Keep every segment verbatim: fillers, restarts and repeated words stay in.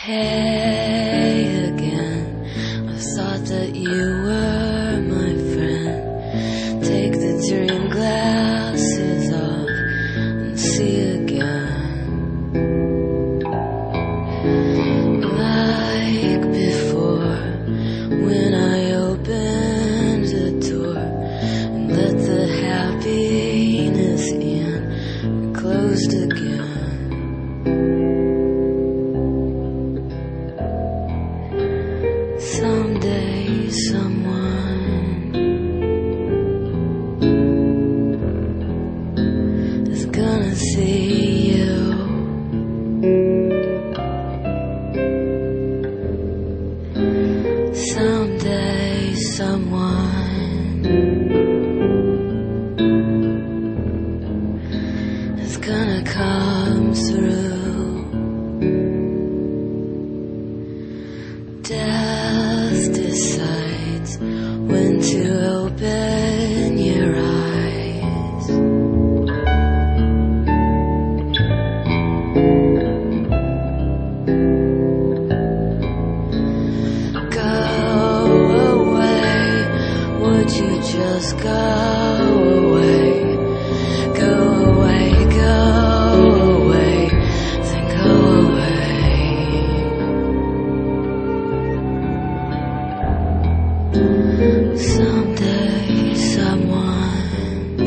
Hey again, I thought that you were my friend. Take the dream glasses off and see again. Like before, when I opened the door and let the happiness in and closed again. Someday someone is gonna see you. Someday someone is gonna come through. Death decides when to open your eyes. Go away, would you just go away? Go away, go away, then go away. Someday someone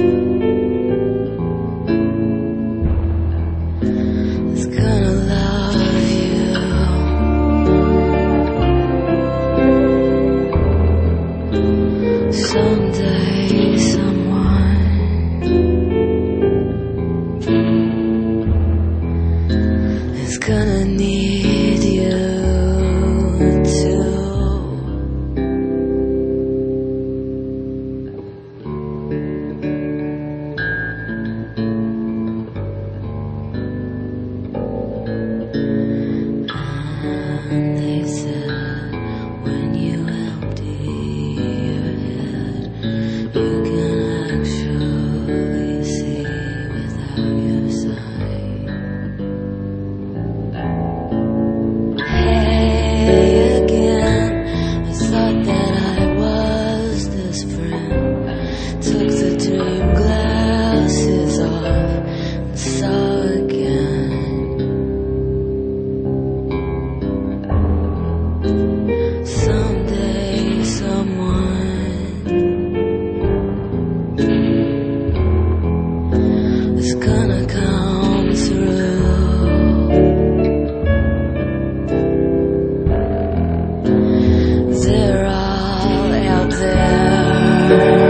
is gonna love you. Someday someone is gonna need you too. And they said, when you empty your head, you can actually see without your sight. Hey again, I thought that I was this friend. Took the dream glasses off and saw again. Someday someone is gonna come through. They're all out there.